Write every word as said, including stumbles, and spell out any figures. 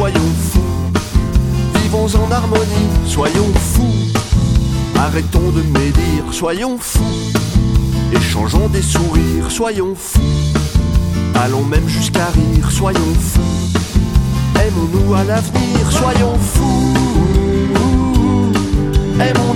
soyons fous. Vivons en harmonie, soyons fous. Arrêtons de médire, soyons fous. Échangeons des sourires, soyons fous. Allons même jusqu'à rire, soyons fous. Aimons-nous à l'avenir, soyons fous. Aimons